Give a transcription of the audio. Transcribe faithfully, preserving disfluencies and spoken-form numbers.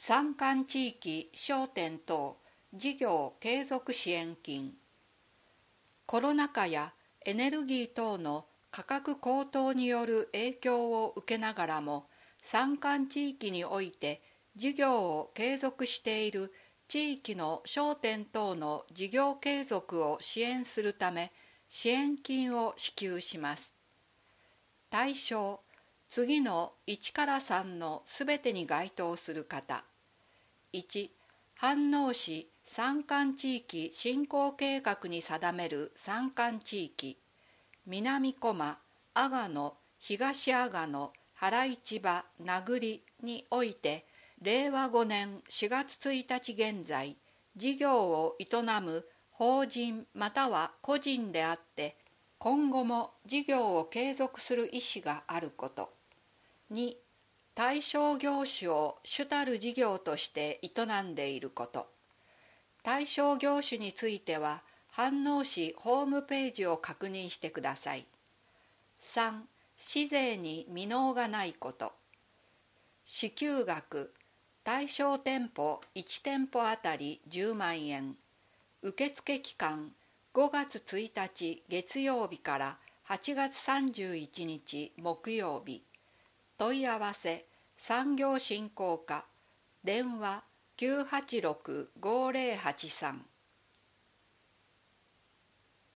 山間地域商店等事業継続支援金。コロナ禍やエネルギー等の価格高騰による影響を受けながらも、山間地域において事業を継続している地域の商店等の事業継続を支援するため、支援金を支給します。対象、次のいちからさんのすべてに該当する方。いち、飯能市山間地域振興計画に定める山間地域、南小間、阿賀野、東阿賀野、原市場、名栗において、れいわごねんしがつついたち現在、事業を営む法人または個人であって、今後も事業を継続する意思があること。に、対象業種を主たる事業として営んでいること。対象業種については、飯能市ホームページを確認してください。さん、市税に未納がないこと。支給額、対象店舗いち店舗あたりじゅうまんえん。受付期間、ごがつついたち月曜日からはちがつさんじゅういちにち木曜日。問い合わせ、産業振興課、電話きゅうはちろくごーぜろはちさん。